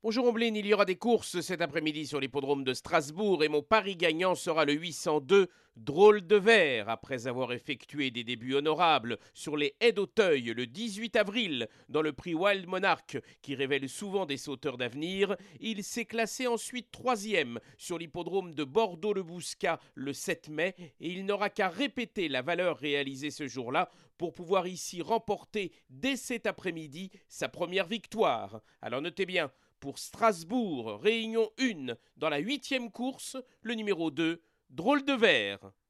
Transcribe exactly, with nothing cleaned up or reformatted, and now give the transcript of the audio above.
Bonjour Omblin, il y aura des courses cet après-midi sur l'hippodrome de Strasbourg et mon pari gagnant sera le huit cent deux Drôle de Vert. Après avoir effectué des débuts honorables sur les haies d'Auteuil le dix-huit avril dans le prix Wild Monarch qui révèle souvent des sauteurs d'avenir, il s'est classé ensuite troisième sur l'hippodrome de Bordeaux-le-Bouscat le sept mai et il n'aura qu'à répéter la valeur réalisée ce jour-là pour pouvoir ici remporter dès cet après-midi sa première victoire. Alors notez bien, pour Strasbourg, réunion un, dans la huitième course, le numéro deux, Drôle de Vert.